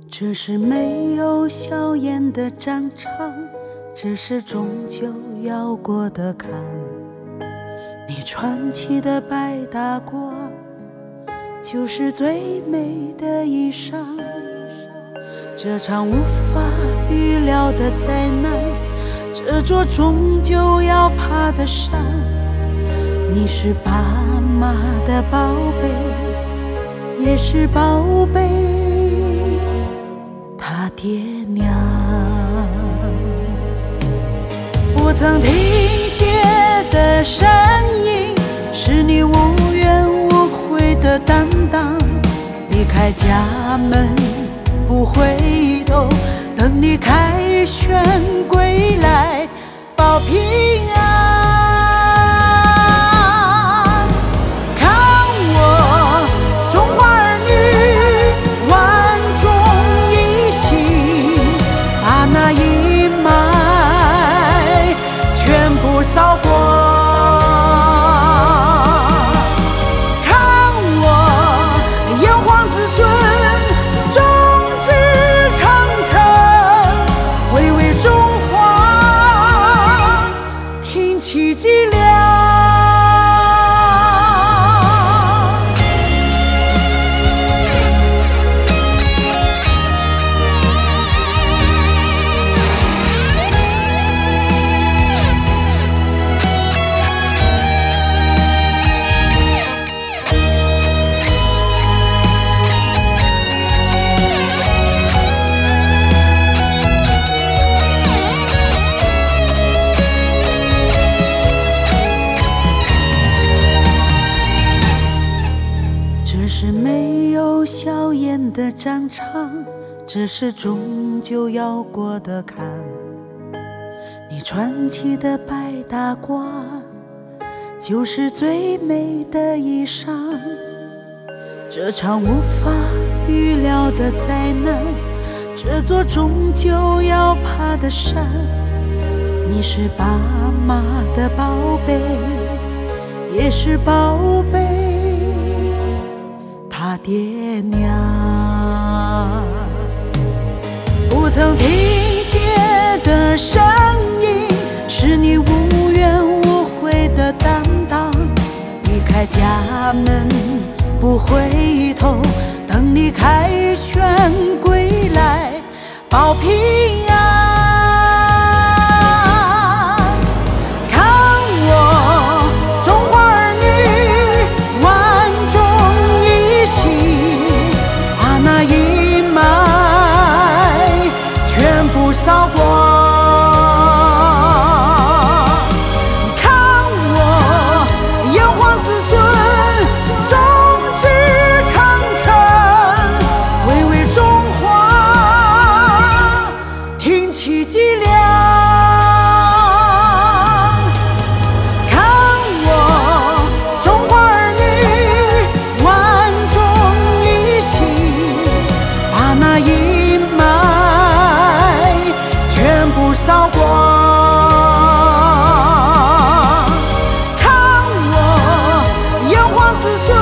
这是没有硝烟的战场，这是终究要过的坎。你穿起的白大褂，就是最美的衣裳。这场无法预料的灾难，这座终究要爬的山。你是爸妈的宝贝，也是宝贝他爹娘。不曾停歇的身影，是你无怨无悔的担当。离开家门不回头，等你凯旋归来保平安。扫过，看我炎黄子孙众志成城，为中华挺起脊梁。这是没有硝烟的战场，这是终究要过的坎。你穿起的白大褂，就是最美的衣裳。这场无法预料的灾难，这座终究要爬的山。你是爸妈的宝贝，也是宝贝他爹娘。不曾停歇的身影，是你无怨无悔的担当。离开家门不回头，等你凯旋归来保平安。扫过，看我炎黄子孙众志成城，为中华挺起脊梁。看我中华儿女万众一心，把那阴霾扫过，看我炎黄子孙